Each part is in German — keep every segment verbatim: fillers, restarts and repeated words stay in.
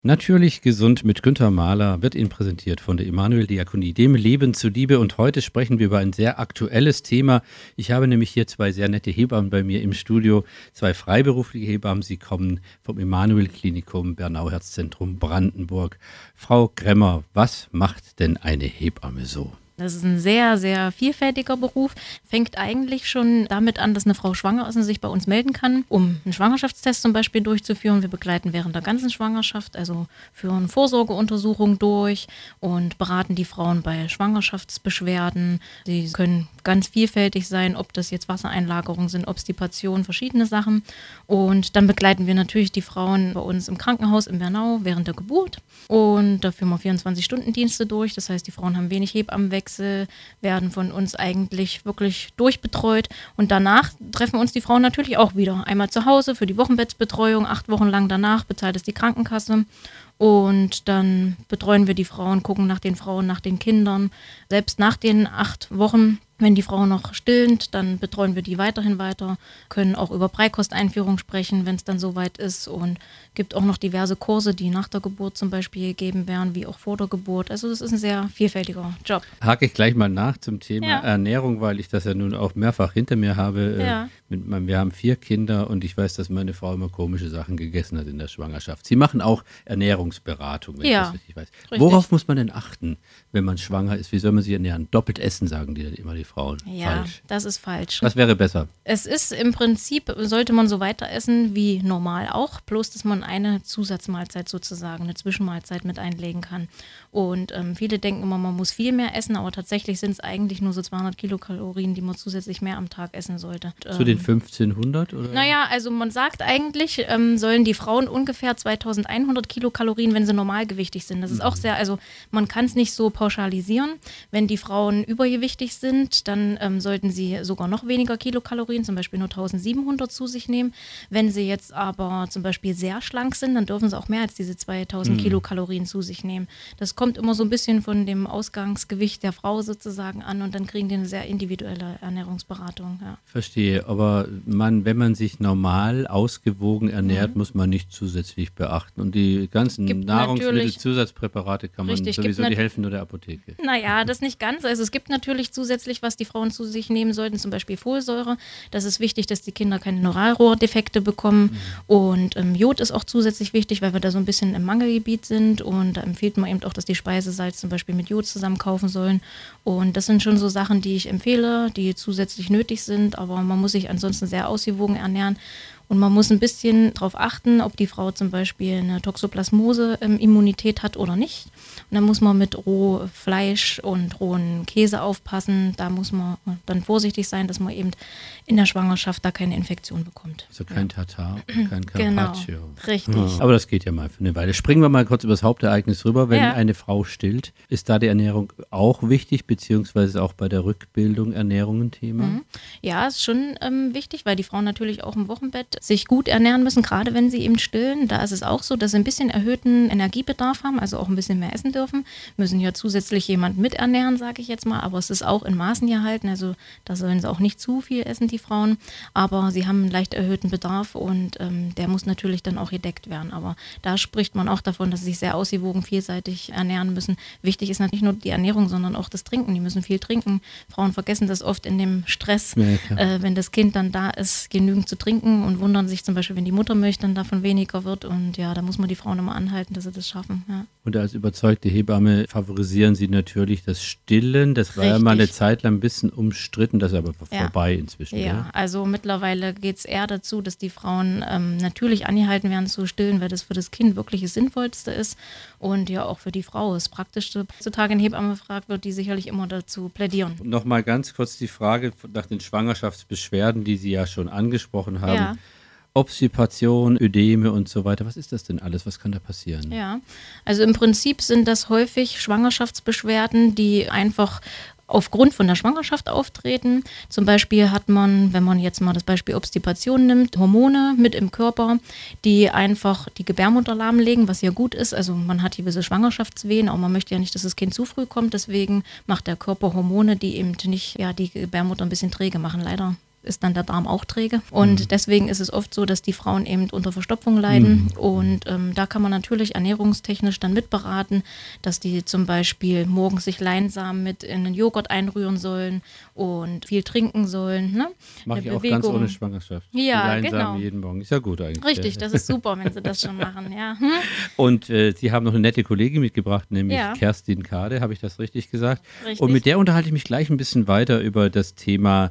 Natürlich gesund mit Günther Mahler wird Ihnen präsentiert von der Emanuel-Diakonie, dem Leben zuliebe. Und heute sprechen wir über ein sehr aktuelles Thema. Ich habe nämlich hier zwei sehr nette Hebammen bei mir im Studio, zwei freiberufliche Hebammen. Sie kommen vom Emanuel-Klinikum Bernau-Herzzentrum Brandenburg. Frau Gremmer, was macht denn eine Hebamme so? Das ist ein sehr, sehr vielfältiger Beruf. Fängt eigentlich schon damit an, dass eine Frau schwanger ist und sich bei uns melden kann, um einen Schwangerschaftstest zum Beispiel durchzuführen. Wir begleiten während der ganzen Schwangerschaft, also führen Vorsorgeuntersuchungen durch und beraten die Frauen bei Schwangerschaftsbeschwerden. Sie können ganz vielfältig sein, ob das jetzt Wassereinlagerungen sind, Obstipation, verschiedene Sachen. Und dann begleiten wir natürlich die Frauen bei uns im Krankenhaus in Bernau während der Geburt. Und da führen wir vierundzwanzig-Stunden-Dienste durch. Das heißt, die Frauen haben wenig Hebammenwechsel, werden von uns eigentlich wirklich durchbetreut. Und danach treffen uns die Frauen natürlich auch wieder. Einmal zu Hause für die Wochenbettbetreuung, acht Wochen lang danach bezahlt es die Krankenkasse. Und dann betreuen wir die Frauen, gucken nach den Frauen, nach den Kindern. Selbst nach den acht Wochen, wenn die Frau noch stillt, dann betreuen wir die weiterhin weiter, können auch über Beikosteinführung sprechen, wenn es dann soweit ist. Und gibt auch noch diverse Kurse, die nach der Geburt zum Beispiel gegeben werden, wie auch vor der Geburt. Also das ist ein sehr vielfältiger Job. Hake ich gleich mal nach zum Thema Ja. Ernährung, weil ich das ja nun auch mehrfach hinter mir habe. Ja. Äh, mit meinem, wir haben vier Kinder und ich weiß, dass meine Frau immer komische Sachen gegessen hat in der Schwangerschaft. Sie machen auch Ernährungsberatung, wenn Ja, ich das richtig weiß. richtig. Worauf muss man denn achten, wenn man schwanger ist? Wie soll man sich ernähren? Doppelt essen, sagen die dann immer die Frauen. Ja, Falsch. das ist falsch. Was wäre besser? Es ist im Prinzip, sollte man so weiter essen wie normal auch, bloß dass man eine Zusatzmahlzeit sozusagen, eine Zwischenmahlzeit mit einlegen kann. Und ähm, viele denken immer, man muss viel mehr essen, aber tatsächlich sind es eigentlich nur so zweihundert Kilokalorien, die man zusätzlich mehr am Tag essen sollte. Zu den fünfzehnhundert? Oder? Naja, also man sagt eigentlich, ähm, sollen die Frauen ungefähr zweitausendeinhundert Kilokalorien, wenn sie normalgewichtig sind. Das ist auch sehr, also man kann es nicht so pauschalisieren. Wenn die Frauen übergewichtig sind, dann ähm, sollten sie sogar noch weniger Kilokalorien, zum Beispiel nur eintausendsiebenhundert zu sich nehmen. Wenn sie jetzt aber zum Beispiel sehr schlank sind, dann dürfen sie auch mehr als diese zweitausend Mhm. Kilokalorien zu sich nehmen. Das kommt immer so ein bisschen von dem Ausgangsgewicht der Frau sozusagen an und dann kriegen die eine sehr individuelle Ernährungsberatung. Ja. Verstehe, aber man, wenn man sich normal ausgewogen ernährt, Mhm. muss man nicht zusätzlich beachten. Und die ganzen Gibt natürlich- Nahrungsmittelzusatzpräparate kann man Richtig, sowieso, gibt die nat- helfen nur der Apotheke. Naja, das nicht ganz. Also es gibt natürlich zusätzlich, was die Frauen zu sich nehmen sollten, zum Beispiel Folsäure. Das ist wichtig, dass die Kinder keine Neuralrohrdefekte bekommen. Und ähm, Jod ist auch zusätzlich wichtig, weil wir da so ein bisschen im Mangelgebiet sind. Und da empfiehlt man eben auch, dass die Speisesalz zum Beispiel mit Jod zusammen kaufen sollen. Und das sind schon so Sachen, die ich empfehle, die zusätzlich nötig sind. Aber man muss sich ansonsten sehr ausgewogen ernähren. Und man muss ein bisschen darauf achten, ob die Frau zum Beispiel eine Toxoplasmose-Immunität hat oder nicht. Und dann muss man mit Rohfleisch und rohen Käse aufpassen. Da muss man dann vorsichtig sein, dass man eben in der Schwangerschaft da keine Infektion bekommt. Also kein Tatar, kein Genau, Carpaccio. richtig. Ja. Aber das geht ja mal für eine Weile. Springen wir mal kurz über das Hauptereignis rüber. Wenn Ja. eine Frau stillt, ist da die Ernährung auch wichtig, beziehungsweise auch bei der Rückbildung Ernährung ein Thema? Mhm. Ja, ist schon ähm, wichtig, weil die Frauen natürlich auch im Wochenbett sich gut ernähren müssen, gerade wenn sie eben stillen. Da ist es auch so, dass sie ein bisschen erhöhten Energiebedarf haben, also auch ein bisschen mehr essen dürfen. Müssen ja zusätzlich jemanden miternähren, sage ich jetzt mal, aber es ist auch in Maßen gehalten, also da sollen sie auch nicht zu viel essen, die Frauen, aber sie haben einen leicht erhöhten Bedarf und ähm, der muss natürlich dann auch gedeckt werden. Aber da spricht man auch davon, dass sie sich sehr ausgewogen, vielseitig ernähren müssen. Wichtig ist natürlich nicht nur die Ernährung, sondern auch das Trinken. Die müssen viel trinken. Frauen vergessen das oft in dem Stress, Ja, klar. äh, wenn das Kind dann da ist, genügend zu trinken und wundern sich zum Beispiel, wenn die Muttermilch dann davon weniger wird. Und ja, da muss man die Frauen immer anhalten, dass sie das schaffen. Ja. Und als überzeugte Hebamme favorisieren Sie natürlich das Stillen. Das war ja mal eine Richtig. Zeit lang ein bisschen umstritten, das ist aber Ja. vorbei inzwischen. Ja, oder? also mittlerweile geht es eher dazu, dass die Frauen ähm, natürlich angehalten werden zu stillen, weil das für das Kind wirklich das Sinnvollste ist und ja auch für die Frau das Praktischste. Heutzutage eine Hebamme gefragt wird, die sicherlich immer dazu plädieren. Nochmal ganz kurz die Frage nach den Schwangerschaftsbeschwerden, die Sie ja schon angesprochen haben. Ja. Obstipation, Ödeme und so weiter. Was ist das denn alles? Was kann da passieren? Ja, also im Prinzip sind das häufig Schwangerschaftsbeschwerden, die einfach aufgrund von der Schwangerschaft auftreten. Zum Beispiel hat man, wenn man jetzt mal das Beispiel Obstipation nimmt, Hormone mit im Körper, die einfach die Gebärmutter lahmlegen, was ja gut ist. Also man hat gewisse Schwangerschaftswehen, aber man möchte ja nicht, dass das Kind zu früh kommt. Deswegen macht der Körper Hormone, die eben nicht, ja, die Gebärmutter ein bisschen träge machen, leider. ist dann der Darm auch träge. Und mhm. deswegen ist es oft so, dass die Frauen eben unter Verstopfung leiden. Mhm. Und ähm, da kann man natürlich ernährungstechnisch dann mitberaten, dass die zum Beispiel morgens sich Leinsamen mit in den Joghurt einrühren sollen und viel trinken sollen. Ne? Mache ich auch ganz ohne Schwangerschaft. Ja, die Leinsamen genau. jeden Morgen. Ist ja gut eigentlich. Richtig, das ist super, wenn sie das schon machen. Ja. Hm? Und äh, Sie haben noch eine nette Kollegin mitgebracht, nämlich ja. Kerstin Kade, habe ich das richtig gesagt? Richtig. Und mit der unterhalte ich mich gleich ein bisschen weiter über das Thema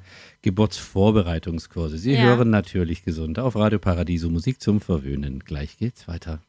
Geburtsvorbereitungskurse. Sie ja. hören natürlich gesund auf Radio Paradiso, Musik zum Verwöhnen. Gleich geht's weiter.